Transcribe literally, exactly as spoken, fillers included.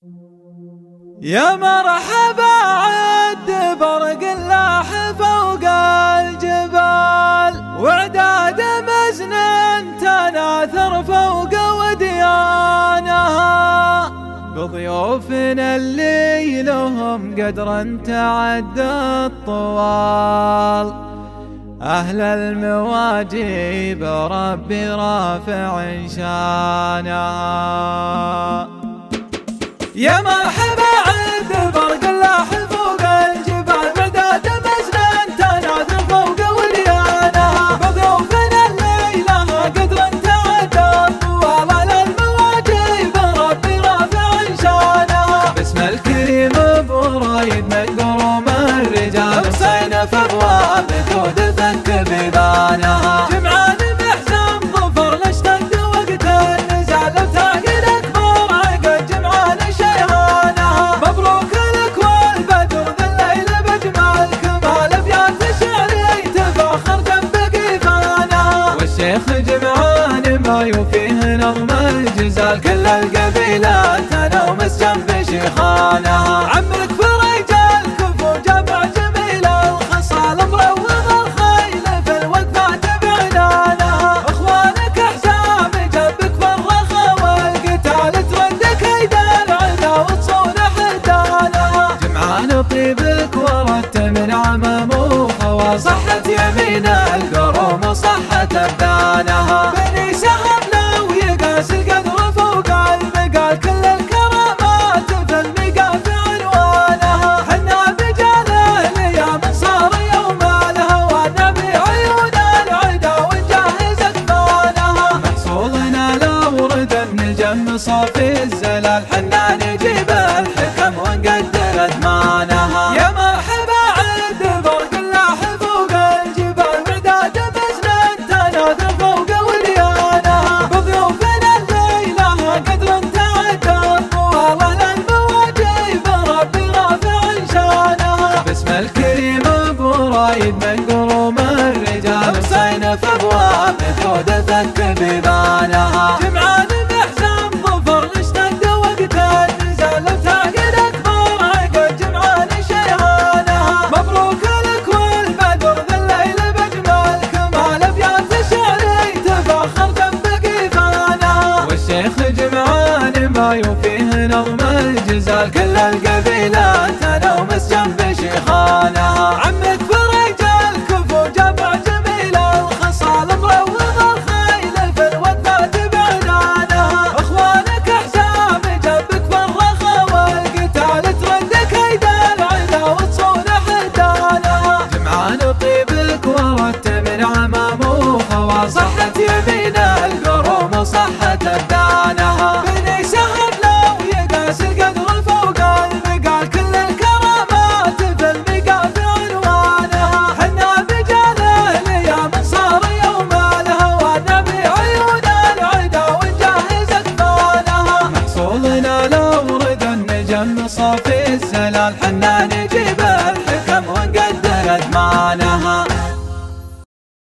يا مرحبا عد برق اللاح فوق الجبال، وعداد مزن تناثر فوق وديانها، بضيوفنا اللي لهم قدر تعدى الطوال، أهل المواجيب ربي رافع شانها. يا مرحبا عد برق اللاح فوق الجبال، وعداد مزن تناثر فوق وديانها، بضيوفنا اللي لهم قدر تعدى الطوال، أهل المواجيب ربي رافع شانها. باسم الكريم برايد من قروم الرجال، بصينا في ابواب جود فك بيبانها، جمعان بحزام ظفر نشتد وقت النزال، لو تعقد اكبر عقد جمعان شيهانها. مبروك لك والبدر ذا الليل بجمال كمال، ابيات شعري تفاخر جنب قيفانها، والشيخ جمعان ما يوفيه نظم الجزال، كل القبيلات تنومس جنب شيخانها. عمك في رجال كفو جمع جميل الخصال، مروض الخيل في الوقفات بعنانها، اخوانك احزام جنبك بالرخا والقتال، ترد كيد العدا وتصون حدانها. جمعان طيبك وردت من عمام وخوا، صحت يمين القروم وصحت ابدانها، بني سهم لو يقاس القدر فوق المقال، كل الكرامات في المقال في عنوانها، حنا بجال الايام صار يوم الهوى، نبي عيون العدا ونجهز اكفانها، محصولنا لو ورد النجم صافي الزلال، حنا نجيب الحكم ونقدر اثمانها. يا مرحبا عد برق اللاح فوق الجبال، وعداد مزن تناثر فوق وديانها، بضيوفنا اللي لها قدر تعدى الطوال، أهل المواجيب ربي رافع شانها. باسم الكريم برايد من قروم الرجال، بصينا في ابواب جود فك بيبانها، جمعان بحزام ظفر نشتد وقت النزال، لو تعقد اكبر عقد جمعان شيهانها. مبروك لك والبدر ذا الليل بجمال كمال، ابيات شعري تفاخر جنب قيفانها، والشيخ جمعان ما يوفيه نظم الجزال، كل القبيلات تنومس جنب شيخانها. عمك في رجال كفو جمع جميل الخصال، مروض الخيل في الوقفات بعنانها، اخوانك احزام جنبك بالرخا والقتال، ترد كيد العدا وتصون حدانها. جمعان طيبك وردت من عمام وخوا، صحت يمين القروم وصحت ابدانها، بني سهم لو يقاس القدر فوق المقال، كل الكرامات في المقال في عنوانها، حنا بجال الايام صار يوم الهوى، نبي عيون العدا ونجهز اكفانها، محصولنا لو ورد النجم صافي الزلال،